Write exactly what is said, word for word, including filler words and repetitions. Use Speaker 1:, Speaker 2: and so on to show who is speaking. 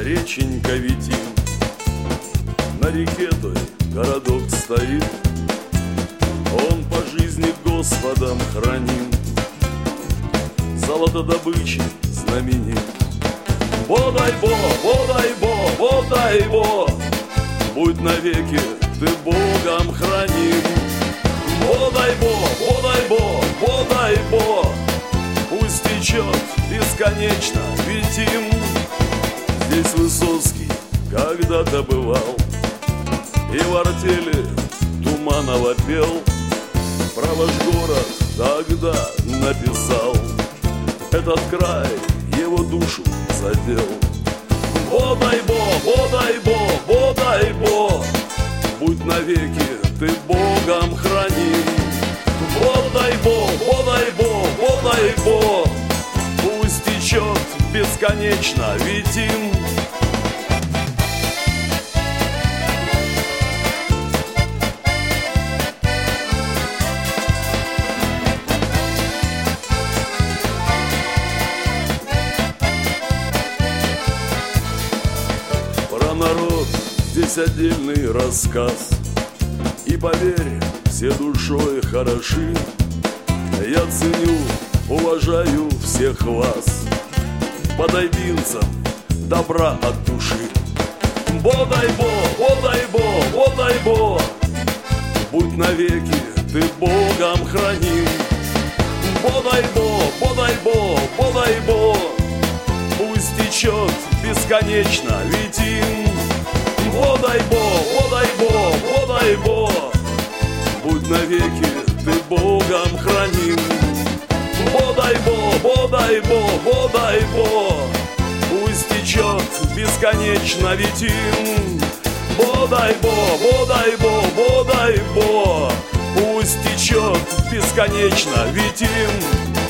Speaker 1: реченька Витим. На реке той городок стоит, он по жизни Господом храним, золотодобычей знаменит. Бодайбо, Бодайбо, Бодайбо, будь навеки ты Богом храним. Бодайбо, Бодайбо, Бодайбо, пусть течет бесконечно Витим. Здесь Высоцкий когда-то бывал и в артели Туманова пел. Про ваш город тогда написал, этот край его душу задел. Бодайбо, Бодайбо, Бодайбо, будь навеки ты Богом храним. Бодайбо, Бодайбо, Бодайбо, пусть течет бесконечно Витим. Про народ здесь отдельный рассказ, и поверь, все душой хороши. Я ценю, уважаю всех вас, бодайбинцам добра от души. Бодайбо, Бодайбо, Бодайбо, будь навеки ты Богом храним. Бодайбо, Бодайбо, Бодайбо, пусть течет бесконечно Витим. Бодайбо, Бодайбо, Бодайбо, будь навеки ты Богом храним. Бодайбо, Бодайбо, Бодайбо, пусть течет бесконечно Витим. Бодайбо, Бодайбо, Бодайбо, пусть течет бесконечно Витим.